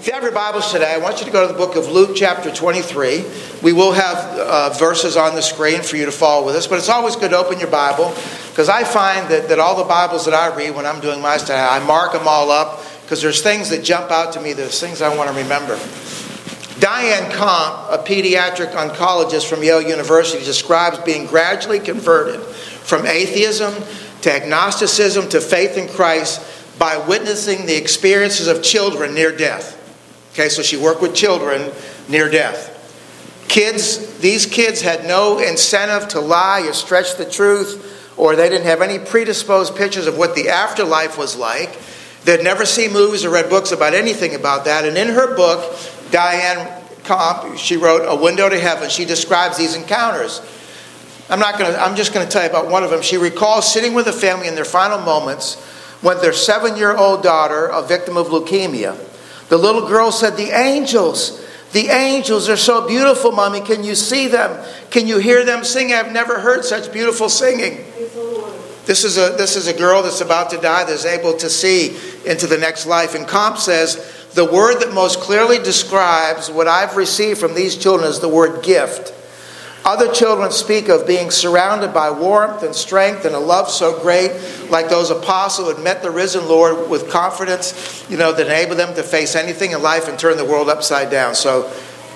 If you have your Bibles today, I want you to go to the book of Luke chapter 23. We will have verses on the screen for you to follow with us, but it's always good to open your Bible because I find that all the Bibles that I read when I'm doing my study, I mark them all up because there's things that jump out to me, there's things I want to remember. Diane Comp, a pediatric oncologist from Yale University, describes being gradually converted from atheism to agnosticism to faith in Christ by witnessing the experiences of children near death. Okay, so she worked with children near death. These kids had no incentive to lie or stretch the truth, or they didn't have any predisposed pictures of what the afterlife was like. They'd never seen movies or read books about anything about that. And in her book, Diane Comp, she wrote A Window to Heaven. She describes these encounters. I'm just going to tell you about one of them. She recalls sitting with a family in their final moments when their 7-year-old daughter, a victim of leukemia, the little girl said, the angels are so beautiful, Mommy. Can you see them? Can you hear them sing? I've never heard such beautiful singing. This is a girl that's about to die that's able to see into the next life. And Comp says, the word that most clearly describes what I've received from these children is the word gift. Other children speak of being surrounded by warmth and strength and a love so great, like those apostles who had met the risen Lord with confidence, that enabled them to face anything in life and turn the world upside down. So,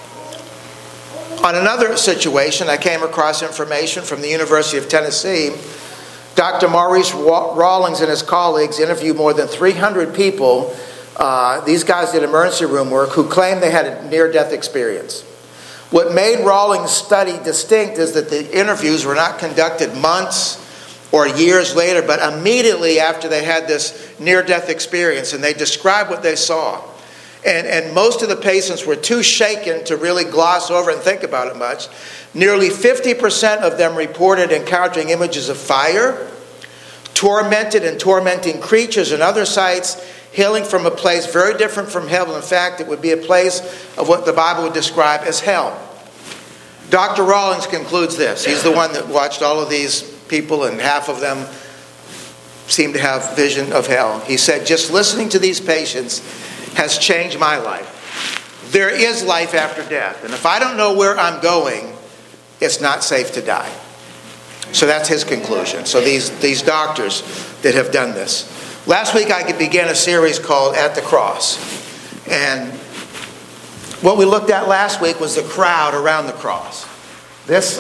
on another situation, I came across information from the University of Tennessee. Dr. Maurice Rawlings and his colleagues interviewed more than 300 people. These guys did emergency room work who claimed they had a near-death experience. What made Rawlings' study distinct is that the interviews were not conducted months or years later, but immediately after they had this near-death experience, and they described what they saw. And most of the patients were too shaken to really gloss over and think about it much. Nearly 50% of them reported encountering images of fire, tormented and tormenting creatures and other sights, hailing from a place very different from hell. In fact, it would be a place of what the Bible would describe as hell. Dr. Rawlings concludes this. He's the one that watched all of these people, and half of them seemed to have vision of hell. He said, just listening to these patients has changed my life. There is life after death. And if I don't know where I'm going, it's not safe to die. So that's his conclusion. So these doctors that have done this. Last week I began a series called At the Cross. And what we looked at last week was the crowd around the cross. This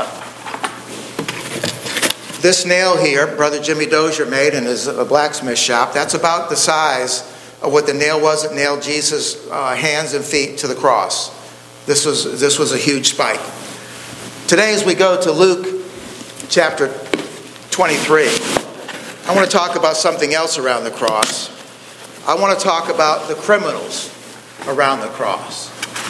nail here, Brother Jimmy Dozier made in his blacksmith shop, that's about the size of what the nail was that nailed Jesus' hands and feet to the cross. This was a huge spike. Today as we go to Luke chapter 23, I want to talk about something else around the cross. I want to talk about the criminals around the cross.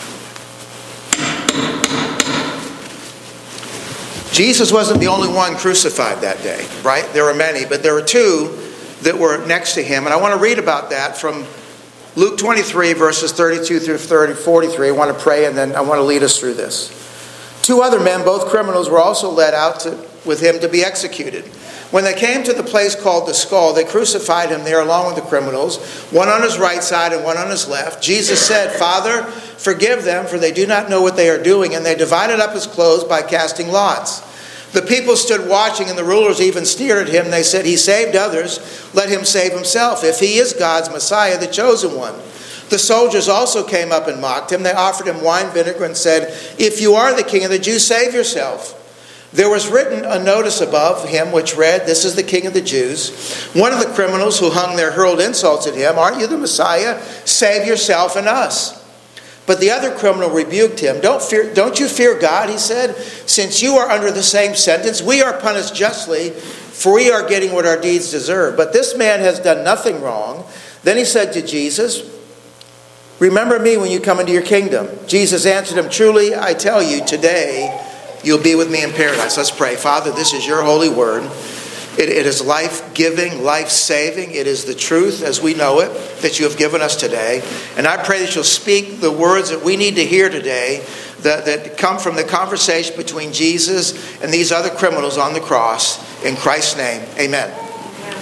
Jesus wasn't the only one crucified that day, right? There were many, but there were two that were next to him. And I want to read about that from Luke 23, verses 32 through 43. I want to pray, and then I want to lead us through this. 2 other men, both criminals, were also led out with him to be executed. When they came to the place called the Skull, they crucified him there along with the criminals, one on his right side and one on his left. Jesus said, Father, forgive them, for they do not know what they are doing. And they divided up his clothes by casting lots. The people stood watching, and the rulers even sneered at him. They said, he saved others, let him save himself, if he is God's Messiah, the chosen one. The soldiers also came up and mocked him. They offered him wine vinegar and said, if you are the king of the Jews, save yourself. There was written a notice above him which read, this is the King of the Jews. One of the criminals who hung there hurled insults at him. Aren't you the Messiah? Save yourself and us. But the other criminal rebuked him. Don't you fear God, he said. Since you are under the same sentence, we are punished justly, for we are getting what our deeds deserve. But this man has done nothing wrong. Then he said to Jesus, remember me when you come into your kingdom. Jesus answered him, truly I tell you, today you'll be with me in paradise. Let's pray. Father, this is your holy word. It is life-giving, life-saving. It is the truth as we know it that you have given us today. And I pray that you'll speak the words that we need to hear today that come from the conversation between Jesus and these other criminals on the cross. In Christ's name, amen.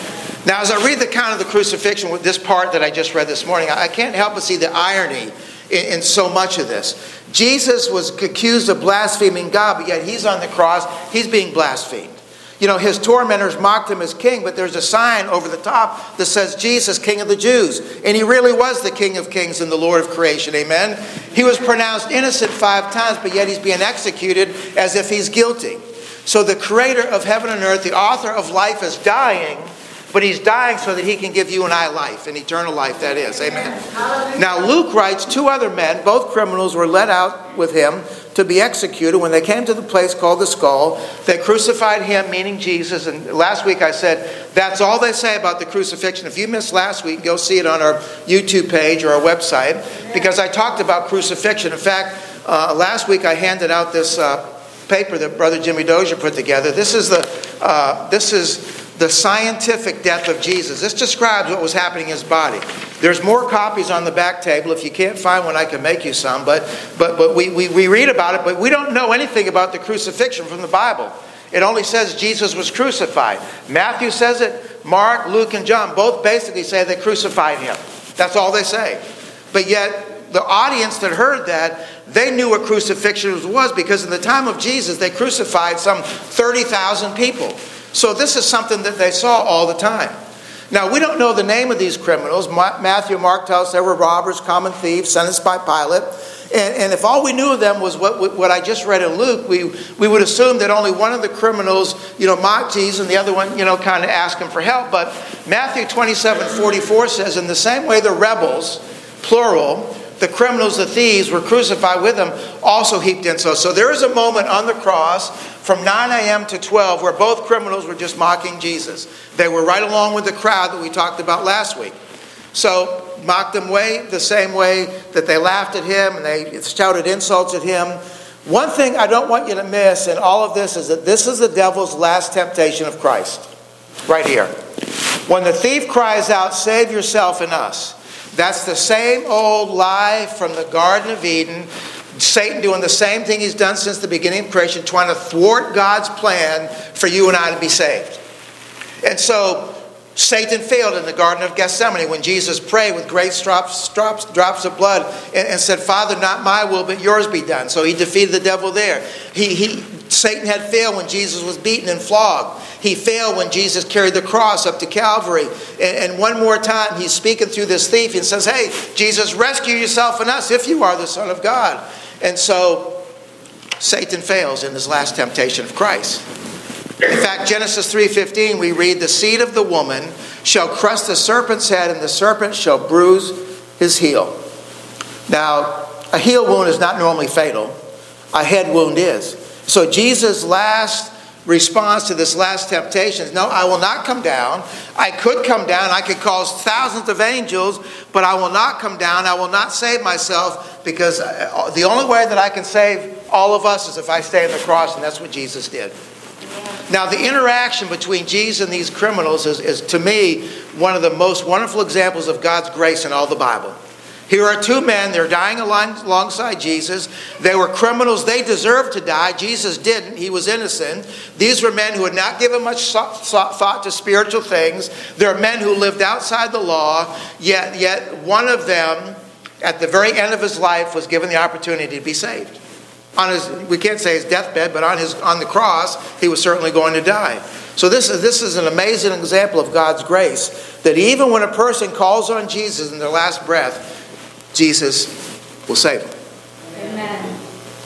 Now, as I read the account of the crucifixion with this part that I just read this morning, I can't help but see the irony in so much of this. Jesus was accused of blaspheming God, but yet he's on the cross. He's being blasphemed. You know, his tormentors mocked him as king, but there's a sign over the top that says, Jesus, King of the Jews. And he really was the King of Kings and the Lord of creation. Amen? He was pronounced innocent 5 times, but yet he's being executed as if he's guilty. So the creator of heaven and earth, the author of life, is dying, but he's dying so that he can give you and I life, and eternal life, that is. Amen. Now Luke writes, 2 other men, both criminals, were led out with him to be executed. When they came to the place called the Skull, they crucified him, meaning Jesus. And last week I said, that's all they say about the crucifixion. If you missed last week, go see it on our YouTube page or our website, because I talked about crucifixion. In fact, last week I handed out this paper that Brother Jimmy Dozier put together. This is the scientific death of Jesus. This describes what was happening in his body. There's more copies on the back table. If you can't find one, I can make you some. But we read about it, but we don't know anything about the crucifixion from the Bible. It only says Jesus was crucified. Matthew says it. Mark, Luke, and John both basically say they crucified him. That's all they say. But yet, the audience that heard that, they knew what crucifixion was, because in the time of Jesus, they crucified some 30,000 people. So this is something that they saw all the time. Now, we don't know the name of these criminals. Matthew and Mark tell us they were robbers, common thieves, sentenced by Pilate. And if all we knew of them was what I just read in Luke, we would assume that only one of the criminals, mocked Jesus, and the other one, kind of asked him for help. But Matthew 27:44 says, in the same way the rebels, plural, the criminals, the thieves, were crucified with him, also heaped in. So there is a moment on the cross from 9 a.m. to 12 where both criminals were just mocking Jesus. They were right along with the crowd that we talked about last week. So mocked him the same way that they laughed at him and they shouted insults at him. One thing I don't want you to miss in all of this is that this is the devil's last temptation of Christ. Right here. When the thief cries out, save yourself and us. That's the same old lie from the Garden of Eden. Satan doing the same thing he's done since the beginning of creation, trying to thwart God's plan for you and I to be saved. And so Satan failed in the Garden of Gethsemane when Jesus prayed with great drops of blood and said, Father, not my will, but yours be done. So he defeated the devil there. Satan had failed when Jesus was beaten and flogged. He failed when Jesus carried the cross up to Calvary. And one more time, he's speaking through this thief and says, hey, Jesus, rescue yourself and us if you are the Son of God. And so Satan fails in his last temptation of Christ. In fact, Genesis 3:15, we read, the seed of the woman shall crush the serpent's head, and the serpent shall bruise his heel. Now, a heel wound is not normally fatal. A head wound is. So Jesus' last response to this last temptation is, no, I will not come down. I could come down. I could cause thousands of angels, but I will not come down. I will not save myself, because the only way that I can save all of us is if I stay on the cross, and that's what Jesus did. Now, the interaction between Jesus and these criminals is, to me, one of the most wonderful examples of God's grace in all the Bible. Here are 2 men. They're dying alongside Jesus. They were criminals. They deserved to die. Jesus didn't. He was innocent. These were men who had not given much thought to spiritual things. They're men who lived outside the law. Yet one of them, at the very end of his life, was given the opportunity to be saved. We can't say his deathbed, but on the cross, he was certainly going to die. So this is an amazing example of God's grace, that even when a person calls on Jesus in their last breath, Jesus will save them. Amen.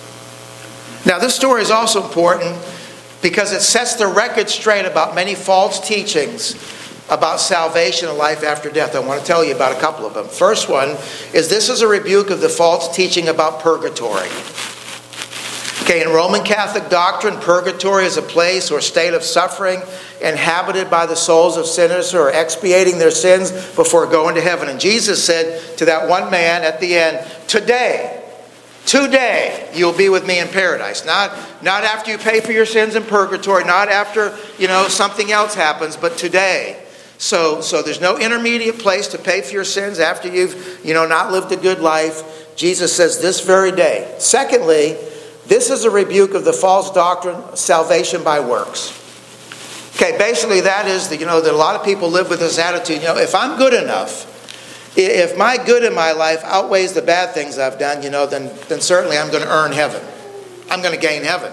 Now, this story is also important because it sets the record straight about many false teachings about salvation and life after death. I want to tell you about a couple of them. First one is, this is a rebuke of the false teaching about purgatory. Okay, in Roman Catholic doctrine, purgatory is a place or state of suffering inhabited by the souls of sinners who are expiating their sins before going to heaven. And Jesus said to that one man at the end, today you'll be with me in paradise. Not after you pay for your sins in purgatory, not after, something else happens, but today. So there's no intermediate place to pay for your sins after you've, not lived a good life. Jesus says this very day. Secondly, this is a rebuke of the false doctrine of salvation by works. Okay, basically that is that a lot of people live with this attitude, if I'm good enough, if my good in my life outweighs the bad things I've done, then certainly I'm going to earn heaven. I'm going to gain heaven.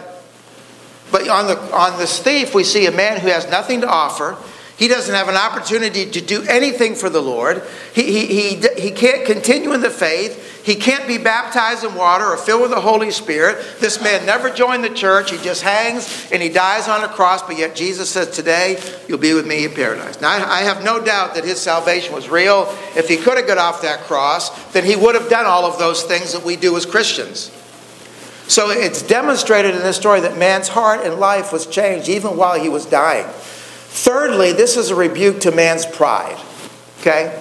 But on this thief, we see a man who has nothing to offer. He doesn't have an opportunity to do anything for the Lord. He can't continue in the faith. He can't be baptized in water or filled with the Holy Spirit. This man never joined the church. He just hangs and he dies on a cross. But yet Jesus says, today you'll be with me in paradise. Now I have no doubt that his salvation was real. If he could have got off that cross, then he would have done all of those things that we do as Christians. So it's demonstrated in this story that man's heart and life was changed even while he was dying. Thirdly, this is a rebuke to man's pride. Okay?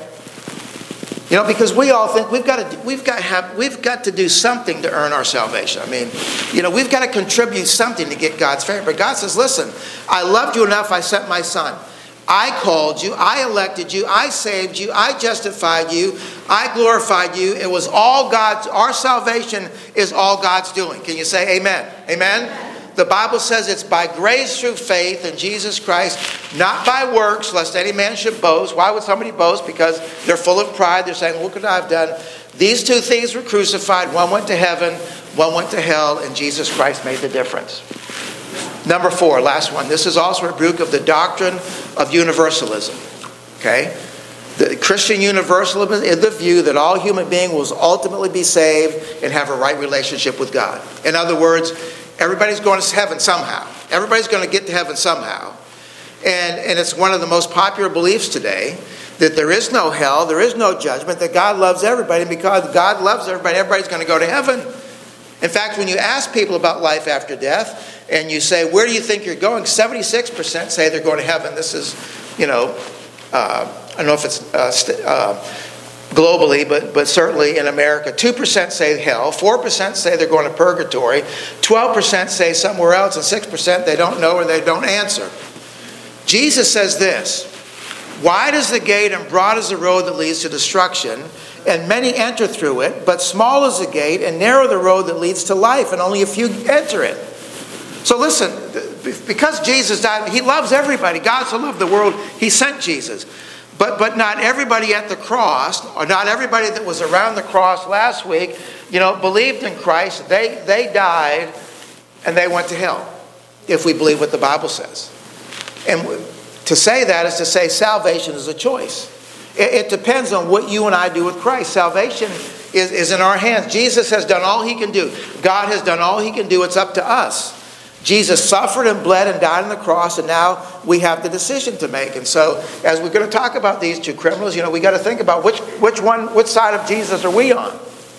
Because we all think we've got to do something to earn our salvation. I mean, we've got to contribute something to get God's favor. But God says, listen, I loved you enough, I sent my son. I called you, I elected you, I saved you, I justified you, I glorified you. It was all God's. Our salvation is all God's doing. Can you say amen? Amen? The Bible says it's by grace through faith in Jesus Christ, not by works, lest any man should boast. Why would somebody boast? Because they're full of pride. They're saying, look what I've done. These two thieves were crucified. One went to heaven, one went to hell, and Jesus Christ made the difference. Number 4, last one. This is also a rebuke of the doctrine of universalism. Okay? The Christian universalism is the view that all human beings will ultimately be saved and have a right relationship with God. In other words, everybody's going to heaven somehow. Everybody's going to get to heaven somehow. And it's one of the most popular beliefs today that there is no hell, there is no judgment, that God loves everybody. And because God loves everybody, everybody's going to go to heaven. In fact, when you ask people about life after death and you say, where do you think you're going? 76% say they're going to heaven. This is, I don't know if it's globally, but certainly in America. 2% say hell, 4% say they're going to purgatory, 12% say somewhere else, and 6% they don't know or they don't answer. Jesus says this, wide is the gate and broad is the road that leads to destruction, and many enter through it, but small is the gate and narrow the road that leads to life, and only a few enter it. So listen, because Jesus died, he loves everybody. God so loved the world, he sent Jesus. But not everybody at the cross, or not everybody that was around the cross last week, believed in Christ. They died and they went to hell, if we believe what the Bible says. And to say that is to say salvation is a choice. It depends on what you and I do with Christ. Salvation is in our hands. Jesus has done all he can do. God has done all he can do. It's up to us. Jesus suffered and bled and died on the cross, and now we have the decision to make. And so, as we're going to talk about these two criminals, we got to think about which side of Jesus are we on?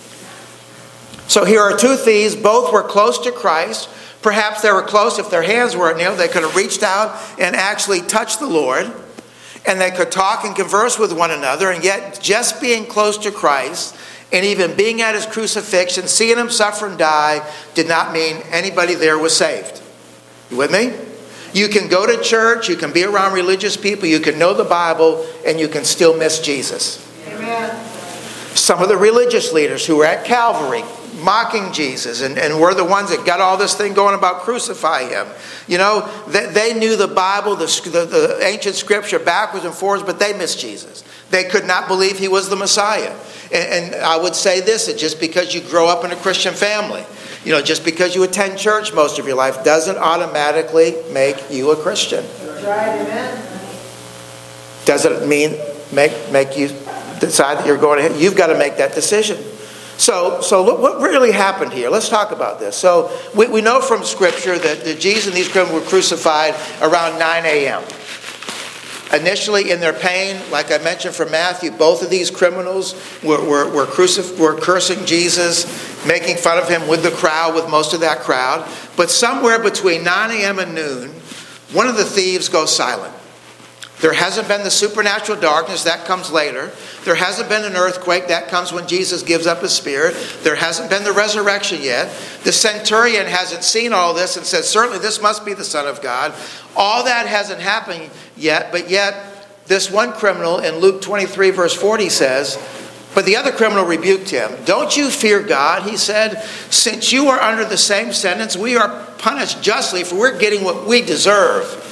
So here are two thieves. Both were close to Christ. Perhaps they were close. If their hands weren't nailed, they could have reached out and actually touched the Lord. And they could talk and converse with one another. And yet, just being close to Christ and even being at his crucifixion, seeing him suffer and die, did not mean anybody there was saved. You with me? You can go to church, you can be around religious people, you can know the Bible, and you can still miss Jesus. Amen. Some of the religious leaders who were at Calvary mocking Jesus and were the ones that got all this thing going about crucify him. They knew the Bible, the ancient scripture backwards and forwards, but they missed Jesus. They could not believe he was the Messiah. And I would say this, that just because you grow up in a Christian family, just because you attend church most of your life doesn't automatically make you a Christian. That's right, amen. Doesn't mean make you decide that you're going to heaven. You've got to make that decision. So look what really happened here. Let's talk about this. So we know from Scripture that Jesus and these criminals were crucified around 9 a.m. Initially, in their pain, like I mentioned from Matthew, both of these criminals were cursing Jesus, making fun of him with the crowd, with most of that crowd. But somewhere between 9 a.m. and noon, one of the thieves goes silent. There hasn't been the supernatural darkness, that comes later. There hasn't been an earthquake, that comes when Jesus gives up his spirit. There hasn't been the resurrection yet. The centurion hasn't seen all this and says, certainly this must be the Son of God. All that hasn't happened yet, but yet this one criminal in Luke 23 verse 40 says, but the other criminal rebuked him. Don't you fear God, he said, since you are under the same sentence, we are punished justly, for we're getting what we deserve.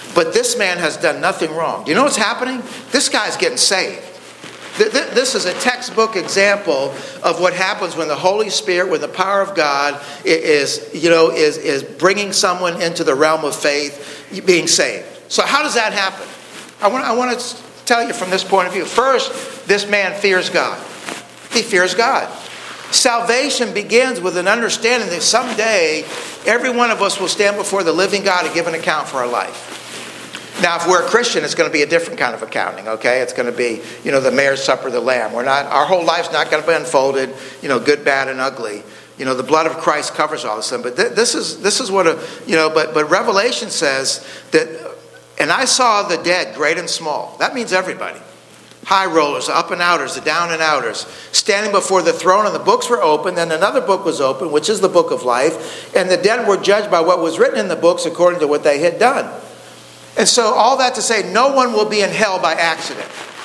but this man has done nothing wrong. Do you know what's happening? This guy's getting saved. This is a textbook example of what happens when the Holy Spirit, when the power of God is bringing someone into the realm of faith, being saved. So how does that happen? I want to tell you from this point of view. First, this man fears God. He fears God. Salvation begins with an understanding that someday every one of us will stand before the living God and give an account for our life. Now, if we're a Christian, it's going to be a different kind of accounting, okay? It's going to be, the marriage supper of the Lamb. Our whole life's not going to be unfolded, good, bad, and ugly. The blood of Christ covers all this. But this is what but Revelation says that, and I saw the dead, great and small. That means everybody. High rollers, the up and outers, the down and outers, standing before the throne, and the books were open. Then another book was opened, which is the book of life. And the dead were judged by what was written in the books according to what they had done. And so all that to say, no one will be in hell by accident.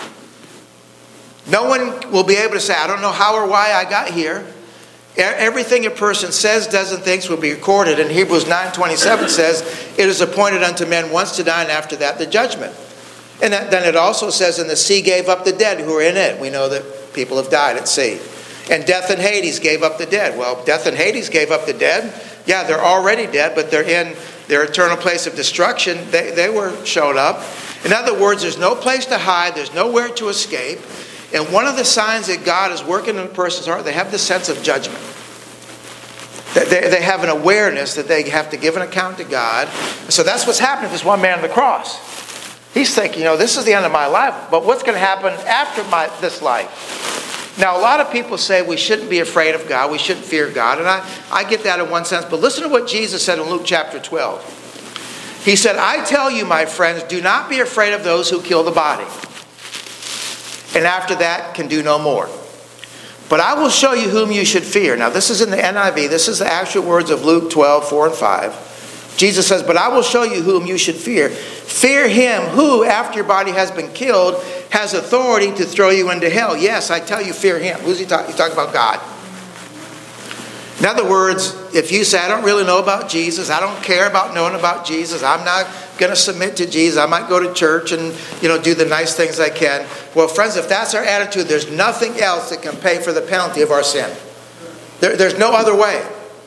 No one will be able to say, I don't know how or why I got here. Everything a person says, does, and thinks will be recorded. And Hebrews 9:27 says, it is appointed unto men once to die, and after that the judgment. And then it also says, and the sea gave up the dead who were in it. We know that people have died at sea. And death and Hades gave up the dead. Well, death and Hades gave up the dead. Yeah, they're already dead, but they're in their eternal place of destruction. They were showed up. In other words, there's no place to hide. There's nowhere to escape. And one of the signs that God is working in a person's heart, they have this sense of judgment. They have an awareness that they have to give an account to God. So that's what's happening to this one man on the cross. He's thinking, this is the end of my life, but what's going to happen after this life? Now, a lot of people say we shouldn't be afraid of God, we shouldn't fear God, and I get that in one sense, but listen to what Jesus said in Luke chapter 12. He said, I tell you, my friends, do not be afraid of those who kill the body, and after that can do no more. But I will show you whom you should fear. Now, this is in the NIV, this is the actual words of Luke 12, 4 and 5. Jesus says, but I will show you whom you should fear. Fear him who, after your body has been killed, has authority to throw you into hell. Yes, I tell you, fear him. Who's he talking? He's talking about God. In other words, if you say, I don't really know about Jesus, I don't care about knowing about Jesus, I'm not going to submit to Jesus, I might go to church and do the nice things I can. Well, friends, if that's our attitude, there's nothing else that can pay for the penalty of our sin. There's no other way.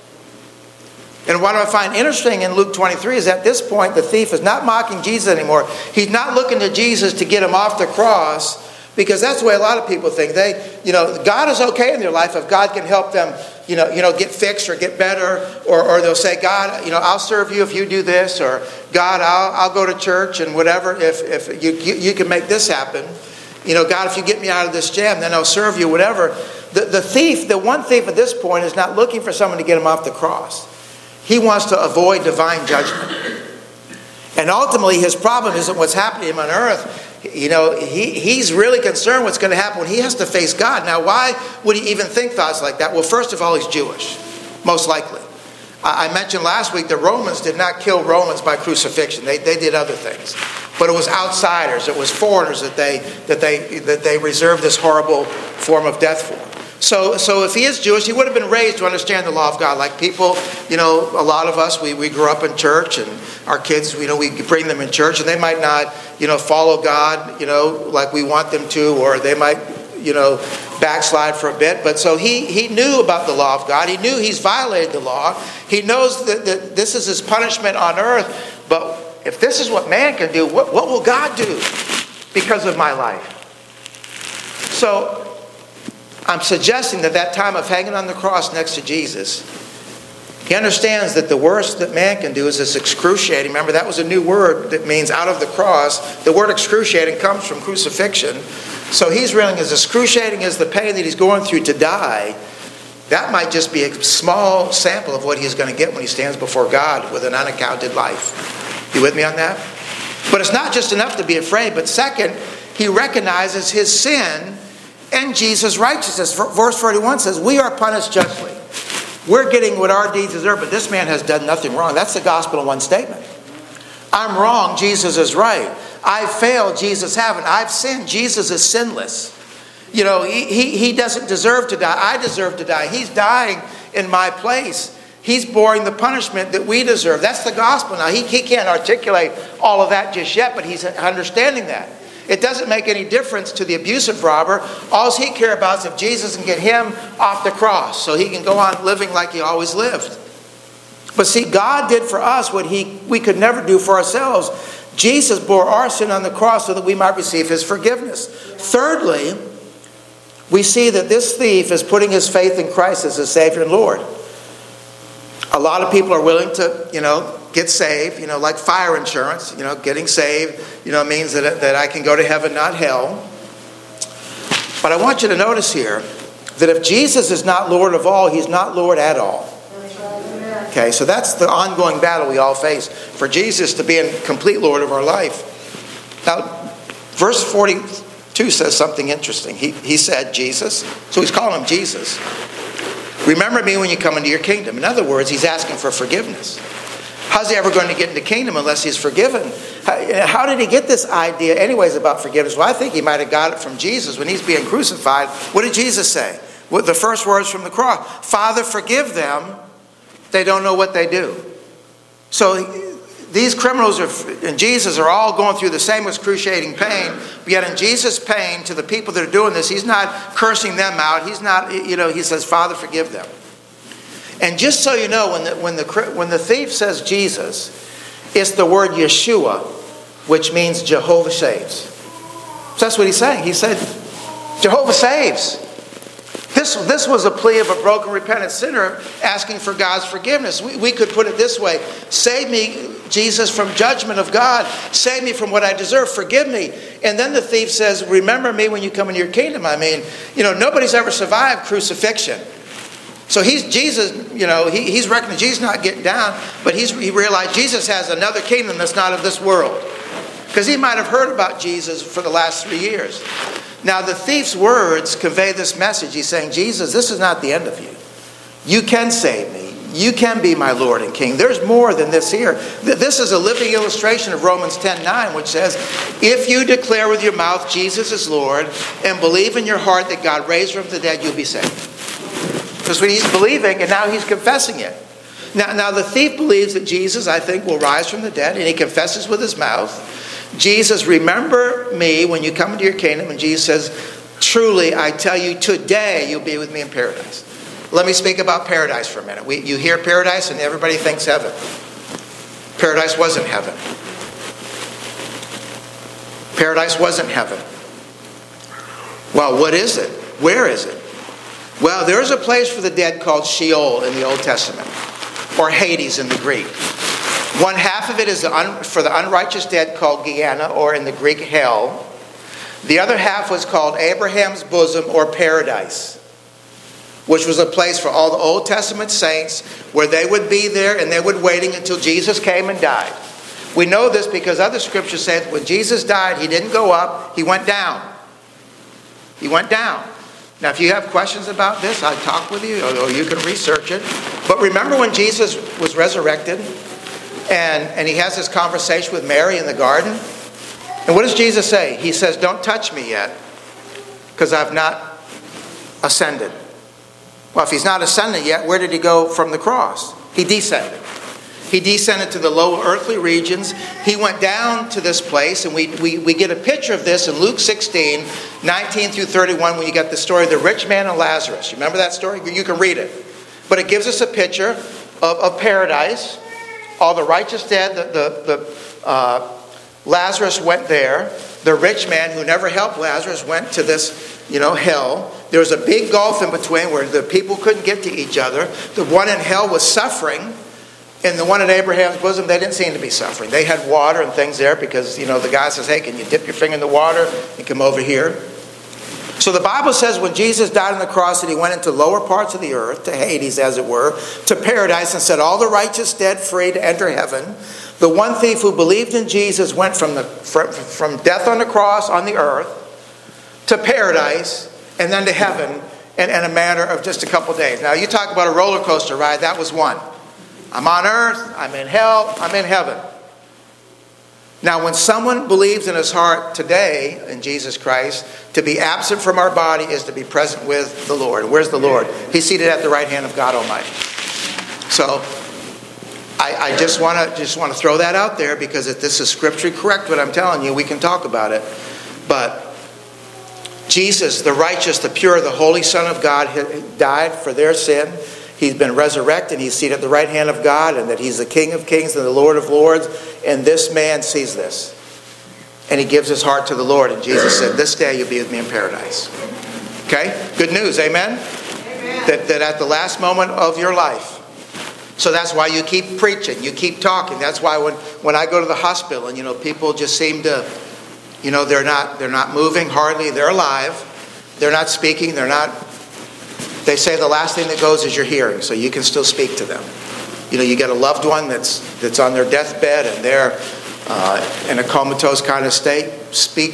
And what I find interesting in Luke 23 is at this point, the thief is not mocking Jesus anymore. He's not looking to Jesus to get him off the cross, because that's the way a lot of people think. God is okay in their life if God can help them, get fixed or get better, or they'll say, God, I'll serve you if you do this, or God, I'll go to church and whatever if you can make this happen. God, if you get me out of this jam, then I'll serve you, whatever. The one thief at this point is not looking for someone to get him off the cross. He wants to avoid divine judgment. And ultimately, his problem isn't what's happening to him on earth. He's really concerned what's going to happen when he has to face God. Now, why would he even think thoughts like that? Well, first of all, he's Jewish, most likely. I mentioned last week the Romans did not kill Romans by crucifixion. They did other things. But it was outsiders, it was foreigners that they reserved this horrible form of death for. So if he is Jewish, he would have been raised to understand the law of God. Like people, a lot of us, we grew up in church, and our kids, we bring them in church, and they might not, follow God, like we want them to, or they might, backslide for a bit. But so he knew about the law of God. He knew he's violated the law. He knows that this is his punishment on earth. But if this is what man can do, what will God do because of my life? So I'm suggesting that time of hanging on the cross next to Jesus, he understands that the worst that man can do is this excruciating. Remember, that was a new word that means out of the cross. The word excruciating comes from crucifixion. So he's realizing as excruciating as the pain that he's going through to die, that might just be a small sample of what he's going to get when he stands before God with an unaccounted life. You with me on that? But it's not just enough to be afraid, but second, he recognizes his sin and Jesus' righteousness. Verse 41 says, we are punished justly. We're getting what our deeds deserve, but this man has done nothing wrong. That's the gospel in one statement. I'm wrong, Jesus is right. I've failed, Jesus haven't. I've sinned, Jesus is sinless. He doesn't deserve to die. I deserve to die. He's dying in my place. He's bearing the punishment that we deserve. That's the gospel. Now, he can't articulate all of that just yet, but he's understanding that. It doesn't make any difference to the abusive robber. All he cares about is if Jesus can get him off the cross so he can go on living like he always lived. But see, God did for us what we could never do for ourselves. Jesus bore our sin on the cross so that we might receive his forgiveness. Thirdly, we see that this thief is putting his faith in Christ as his Savior and Lord. A lot of people are willing to, get saved, like fire insurance. Getting saved, means that I can go to heaven, not hell. But I want you to notice here that if Jesus is not Lord of all, he's not Lord at all. Okay, so that's the ongoing battle we all face, for Jesus to be in complete Lord of our life. Now, verse 42 says something interesting. He said, Jesus, so he's calling him Jesus. Remember me when you come into your kingdom. In other words, he's asking for forgiveness. How's he ever going to get into the kingdom unless he's forgiven? How did he get this idea anyways about forgiveness? Well, I think he might have got it from Jesus. When he's being crucified, what did Jesus say? The first words from the cross, Father, forgive them. They don't know what they do. So these criminals and Jesus are all going through the same excruciating pain. But yet in Jesus' pain to the people that are doing this, he's not cursing them out. He's not, he says, Father, forgive them. And just so you know, when the thief says Jesus, it's the word Yeshua, which means Jehovah saves. So that's what he's saying. He said, Jehovah saves. This was a plea of a broken, repentant sinner asking for God's forgiveness. We could put it this way. Save me, Jesus, from judgment of God. Save me from what I deserve. Forgive me. And then the thief says, remember me when you come into your kingdom. I mean, nobody's ever survived crucifixion. So Jesus, he's reckoning Jesus not getting down, but he realized Jesus has another kingdom that's not of this world. Because he might have heard about Jesus for the last 3 years. Now, the thief's words convey this message. He's saying, Jesus, this is not the end of you. You can save me. You can be my Lord and King. There's more than this here. This is a living illustration of Romans 10:9, which says, if you declare with your mouth Jesus is Lord and believe in your heart that God raised him from the dead, you'll be saved. Because when he's believing, and now he's confessing it. Now the thief believes that Jesus, I think, will rise from the dead, and he confesses with his mouth. Jesus, remember me when you come into your kingdom. And Jesus says, truly, I tell you, today you'll be with me in paradise. Let me speak about paradise for a minute. You hear paradise and everybody thinks heaven. Paradise wasn't heaven. Paradise wasn't heaven. Well, what is it? Where is it? Well, there is a place for the dead called Sheol in the Old Testament, or Hades in the Greek. One half of it is for the unrighteous dead called Gehenna, or in the Greek hell. The other half was called Abraham's bosom, or paradise, which was a place for all the Old Testament saints where they would be there and they would waiting until Jesus came and died. We know this because other scriptures say that when Jesus died, he didn't go up, he went down. He went down. Now, if you have questions about this, I'll talk with you, or you can research it. But remember when Jesus was resurrected? And he has this conversation with Mary in the garden. And what does Jesus say? He says, don't touch me yet, because I've not ascended. Well, if he's not ascended yet, where did he go from the cross? He descended. He descended to the lower earthly regions. He went down to this place, and we get a picture of this in Luke 16, 19 through 31, when you get the story of the rich man and Lazarus. You remember that story? You can read it. But it gives us a picture of paradise. All the righteous dead, Lazarus went there. The rich man who never helped Lazarus went to this, hell. There was a big gulf in between where the people couldn't get to each other. The one in hell was suffering, and the one in Abraham's bosom, they didn't seem to be suffering. They had water and things there because, the guy says, hey, can you dip your finger in the water and come over here? So the Bible says when Jesus died on the cross that he went into lower parts of the earth, to Hades as it were, to paradise, and set all the righteous dead free to enter heaven. The one thief who believed in Jesus went from death on the cross on the earth to paradise and then to heaven in a matter of just a couple days. Now you talk about a roller coaster ride, that was one. I'm on earth, I'm in hell, I'm in heaven. Now, when someone believes in his heart today in Jesus Christ, to be absent from our body is to be present with the Lord. Where's the Lord? He's seated at the right hand of God Almighty. So I just want to throw that out there, because if this is scripturally correct, what I'm telling you, we can talk about it. But Jesus, the righteous, the pure, the holy Son of God, died for their sin. He's been resurrected. He's seated at the right hand of God, and that he's the King of kings and the Lord of lords. And this man sees this. And he gives his heart to the Lord. And Jesus said, this day you'll be with me in paradise. Okay? Good news. Amen? Amen. That at the last moment of your life. So that's why you keep preaching. You keep talking. That's why when I go to the hospital and, people just seem to, they're not moving hardly. They're alive. They're not speaking. They say the last thing that goes is your hearing. So you can still speak to them. You get a loved one that's on their deathbed and they're in a comatose kind of state. Speak.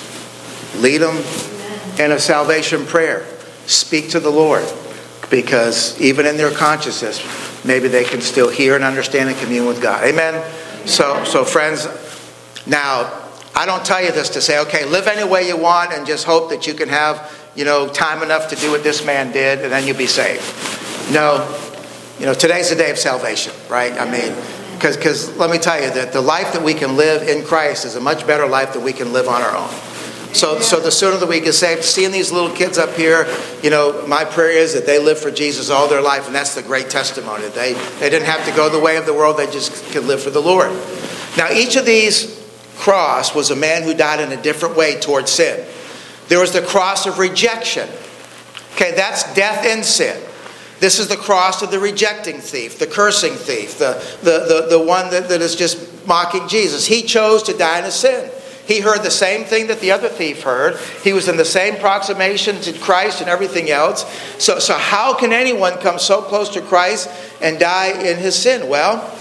Lead them in a salvation prayer. Speak to the Lord. Because even in their consciousness, maybe they can still hear and understand and commune with God. Amen? So friends, now, I don't tell you this to say, okay, live any way you want and just hope that you can have, time enough to do what this man did and then you'll be saved. No. Today's the day of salvation, right? I mean, because let me tell you that the life that we can live in Christ is a much better life than we can live on our own. So the sooner that we get saved, seeing these little kids up here, my prayer is that they live for Jesus all their life, and that's the great testimony. They didn't have to go the way of the world, they just could live for the Lord. Now, each of these cross was a man who died in a different way towards sin. There was the cross of rejection. Okay, that's death in sin. This is the cross of the rejecting thief, the cursing thief, the one that is just mocking Jesus. He chose to die in his sin. He heard the same thing that the other thief heard. He was in the same proximation to Christ and everything else. So how can anyone come so close to Christ and die in his sin? Well,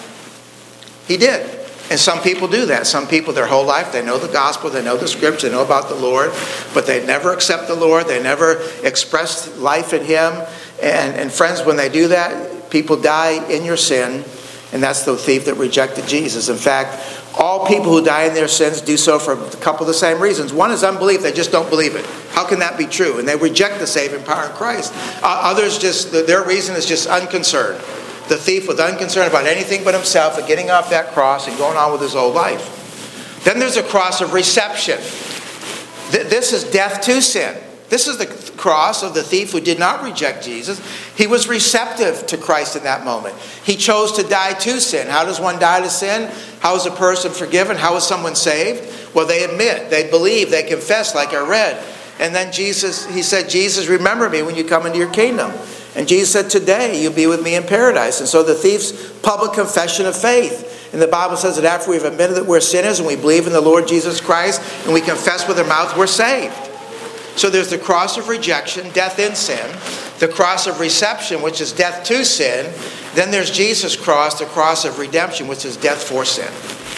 he did. And some people do that. Some people, their whole life, they know the gospel, they know the scripture, they know about the Lord, but they never accept the Lord. They never express life in him. And friends, when they do that, people die in your sin. And that's the thief that rejected Jesus. In fact, all people who die in their sins do so for a couple of the same reasons. One is unbelief. They just don't believe it. How can that be true? And they reject the saving power in Christ. Others their reason is just unconcerned. The thief was unconcerned about anything but himself and getting off that cross and going on with his old life. Then there's a cross of reception. This is death to sin. This is the cross of the thief who did not reject Jesus. He was receptive to Christ in that moment. He chose to die to sin. How does one die to sin? How is a person forgiven? How is someone saved? Well, they admit, they believe, they confess, like I read. And then he said, Jesus, remember me when you come into your kingdom. And Jesus said, today you'll be with me in paradise. And so the thief's public confession of faith. And the Bible says that after we've admitted that we're sinners and we believe in the Lord Jesus Christ and we confess with our mouth, we're saved. So there's the cross of rejection, death in sin. The cross of reception, which is death to sin. Then there's Jesus' cross, the cross of redemption, which is death for sin.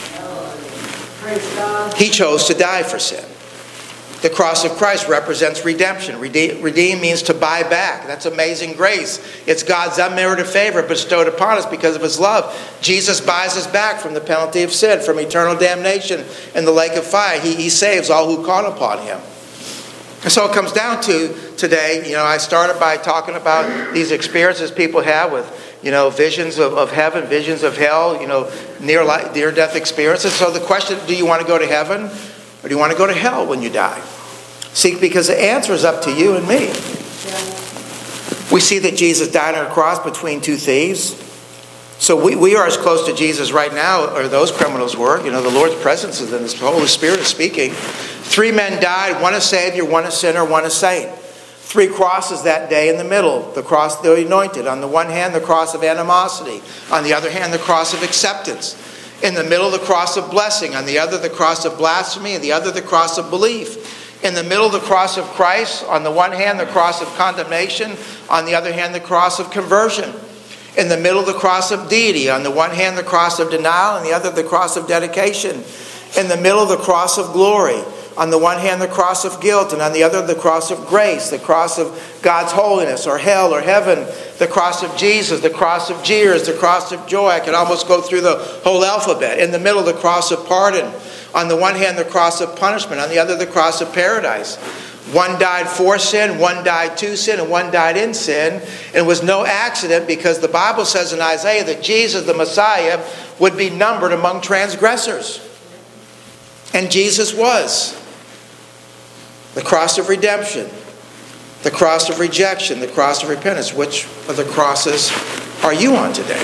He chose to die for sin. The cross of Christ represents redemption. Redeem means to buy back. That's amazing grace. It's God's unmerited favor bestowed upon us because of his love. Jesus buys us back from the penalty of sin, from eternal damnation in the lake of fire. He saves all who call upon him. And so it comes down to today, I started by talking about these experiences people have with, visions of heaven, visions of hell, near-death experiences. So the question, do you want to go to heaven or do you want to go to hell when you die? See, because the answer is up to you and me. We see that Jesus died on a cross between two thieves. So we are as close to Jesus right now, or those criminals were. The Lord's presence is in his Holy Spirit is speaking. 3 men died, one a Savior, one a sinner, one a saint. 3 crosses that day in the middle. The cross of the anointed. On the one hand, the cross of animosity. On the other hand, the cross of acceptance. In the middle, the cross of blessing. On the other, the cross of blasphemy. And the other, the cross of belief. In the middle, the cross of Christ. On the one hand, the cross of condemnation. On the other hand, the cross of conversion. In the middle, the cross of deity. On the one hand, the cross of denial. On the other, the cross of dedication. In the middle, the cross of glory. On the one hand, the cross of guilt, and on the other, the cross of grace, the cross of God's holiness, or hell, or heaven, the cross of Jesus, the cross of jeers, the cross of joy. I could almost go through the whole alphabet. In the middle, the cross of pardon. On the one hand, the cross of punishment. On the other, the cross of paradise. One died for sin, one died to sin, and one died in sin. And it was no accident, because the Bible says in Isaiah that Jesus, the Messiah, would be numbered among transgressors. And Jesus was. The cross of redemption, the cross of rejection, the cross of repentance. Which of the crosses are you on today?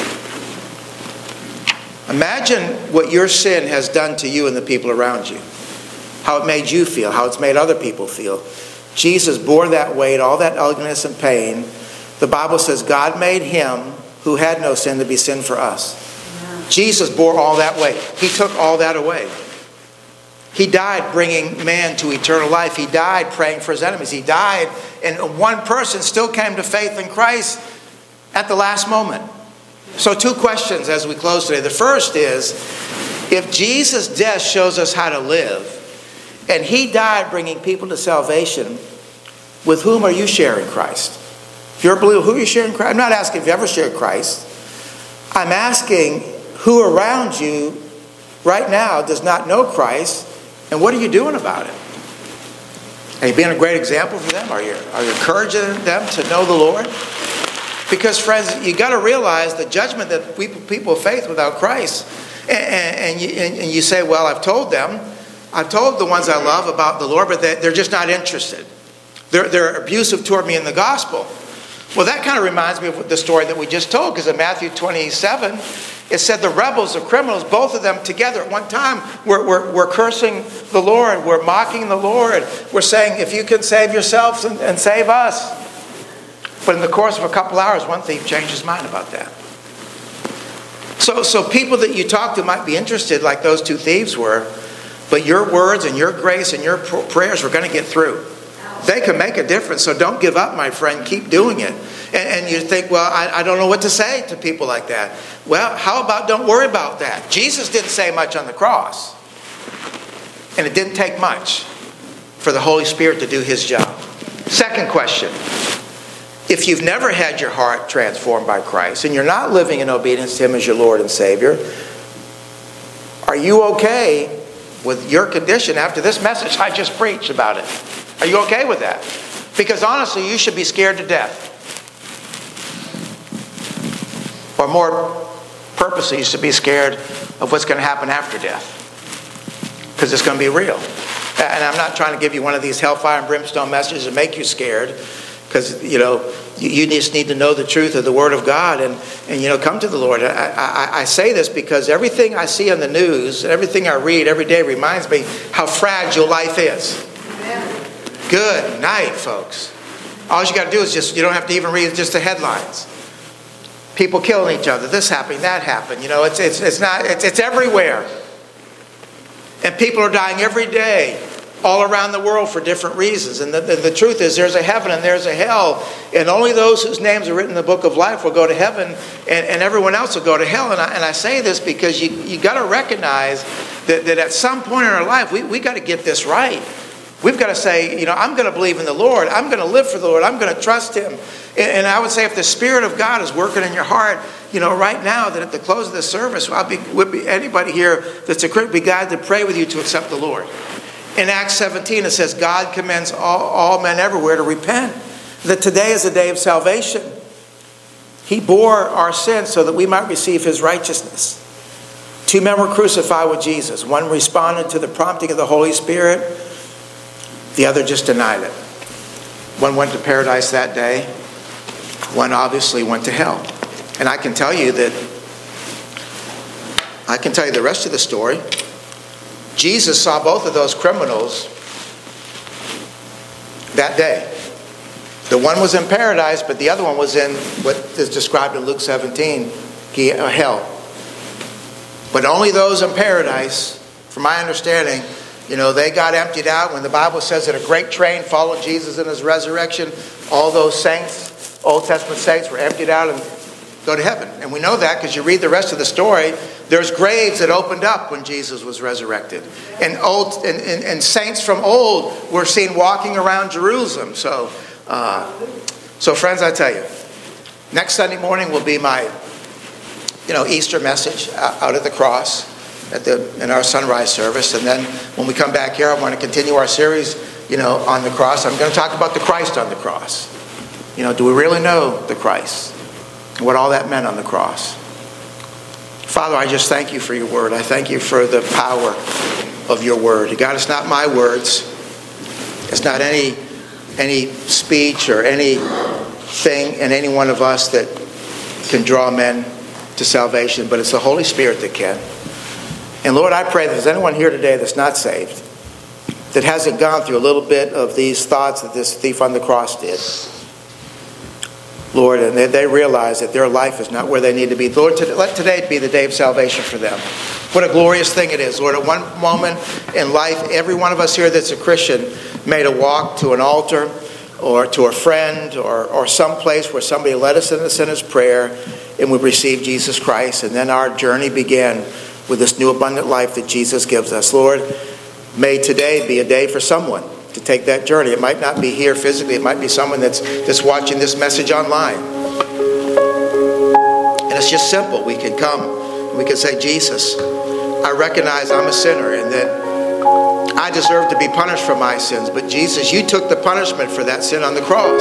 Imagine what your sin has done to you and the people around you. How it made you feel, how it's made other people feel. Jesus bore that weight, all that ugliness and pain. The Bible says God made him who had no sin to be sin for us. Yeah. Jesus bore all that weight. He took all that away. He died bringing man to eternal life. He died praying for his enemies. He died, and one person still came to faith in Christ at the last moment. So 2 questions as we close today. The first is, if Jesus' death shows us how to live, and he died bringing people to salvation, with whom are you sharing Christ? If you're a believer, who are you sharing Christ? I'm not asking if you ever shared Christ. I'm asking who around you right now does not know Christ, and what are you doing about it? Are you being a great example for them? Are you encouraging them to know the Lord? Because, friends, you got to realize the judgment that people of faith without Christ, and you say, well, I've told the ones I love about the Lord, but they're just not interested. They're abusive toward me in the gospel. Well, that kind of reminds me of the story that we just told, because in Matthew 27, it said the rebels, the criminals, both of them together at one time were cursing the Lord. We're mocking the Lord. We're saying, if you can save yourselves and save us. But in the course of a couple hours, one thief changed his mind about that. So people that you talk to might be interested, like those 2 thieves were, but your words and your grace and your prayers are going to get through. They can make a difference, so don't give up, my friend. Keep doing it. And you think, well, I don't know what to say to people like that. Well, how about don't worry about that? Jesus didn't say much on the cross. And it didn't take much for the Holy Spirit to do his job. Second question. If you've never had your heart transformed by Christ, and you're not living in obedience to him as your Lord and Savior, are you okay with your condition after this message I just preached about it? Are you okay with that? Because honestly, you should be scared to death. Or more purposely, you should be scared of what's going to happen after death. Because it's going to be real. And I'm not trying to give you one of these hellfire and brimstone messages that make you scared. Because, you just need to know the truth of the Word of God and come to the Lord. I say this because everything I see on the news, everything I read every day reminds me how fragile life is. Amen. Good night, folks. All you got to do is you don't have to even read just the headlines. People killing each other, this happening, that happened. It's everywhere. And people are dying every day, all around the world for different reasons. And the truth is, there's a heaven and there's a hell. And only those whose names are written in the book of life will go to heaven, and everyone else will go to hell. And I say this because you got to recognize that at some point in our life, we got to get this right. We've got to say, I'm going to believe in the Lord. I'm going to live for the Lord. I'm going to trust him. And I would say, if the Spirit of God is working in your heart, right now, that at the close of this service, would be anybody here that's a Christian, be glad to pray with you to accept the Lord. In Acts 17, it says, God commends all men everywhere to repent. That today is a day of salvation. He bore our sins so that we might receive his righteousness. 2 men were crucified with Jesus. One responded to the prompting of the Holy Spirit. The other just denied it. One went to paradise that day. One obviously went to hell. And I can tell you the rest of the story. Jesus saw both of those criminals that day. The one was in paradise, but the other one was in what is described in Luke 17, hell. But only those in paradise, from my understanding, they got emptied out. When the Bible says that a great train followed Jesus in his resurrection, all those saints, Old Testament saints, were emptied out and go to heaven. And we know that because you read the rest of the story. There's graves that opened up when Jesus was resurrected. And saints from old were seen walking around Jerusalem. So friends, I tell you, next Sunday morning will be my Easter message out at the cross in our sunrise service. And then when we come back here, I want to continue our series on the cross. I'm going to talk about the Christ on the cross. Do we really know the Christ? And what all that meant on the cross? Father, I just thank you for your word. I thank you for the power of your word. God, it's not my words. It's not any speech or anything in any one of us that can draw men to salvation, but it's the Holy Spirit that can. And Lord, I pray that if there's anyone here today that's not saved, that hasn't gone through a little bit of these thoughts that this thief on the cross did, Lord, and they realize that their life is not where they need to be. Lord, let today be the day of salvation for them. What a glorious thing it is, Lord. At one moment in life, every one of us here that's a Christian made a walk to an altar or to a friend or some place where somebody led us in the sinner's prayer and we received Jesus Christ. And then our journey began with this new abundant life that Jesus gives us. Lord, may today be a day for someone to take that journey. It might not be here physically. It might be someone that's watching this message online. And it's just simple. We can come and we can say, Jesus, I recognize I'm a sinner and that I deserve to be punished for my sins. But Jesus, you took the punishment for that sin on the cross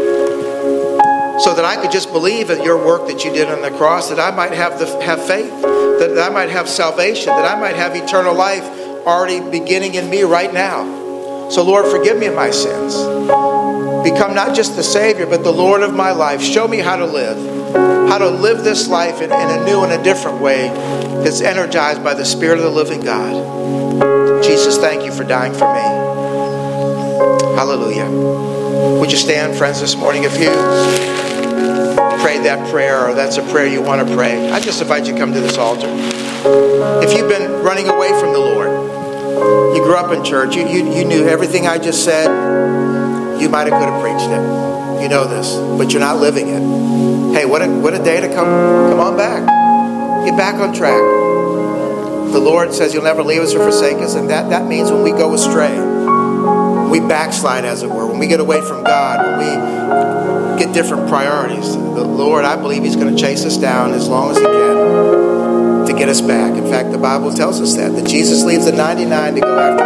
so that I could just believe in your work that you did on the cross, that I might have faith, that I might have salvation, that I might have eternal life already beginning in me right now. So Lord, forgive me of my sins. Become not just the Savior, but the Lord of my life. Show me how to live this life in a new and a different way that's energized by the Spirit of the living God. Jesus, thank you for dying for me. Hallelujah. Would you stand, friends, this morning? If you prayed that prayer or that's a prayer you want to pray, I just invite you to come to this altar. If you've been running away from the Lord, you grew up in church, you knew everything I just said, you might have could have preached it. You know this, but you're not living it. Hey, what a day to come on back. Get back on track. The Lord says you'll never leave us or forsake us, and that means when we go astray, we backslide, as it were, when we get away from God, when we get different priorities, the Lord, I believe he's going to chase us down as long as he can to get us back. In fact, the Bible tells us that Jesus leaves the 99 to go after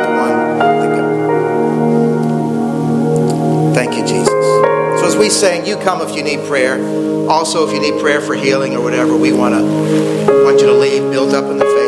the one. Thank you, Jesus. So as we sing, you come if you need prayer. Also, if you need prayer for healing or whatever, we want you to leave built up in the faith.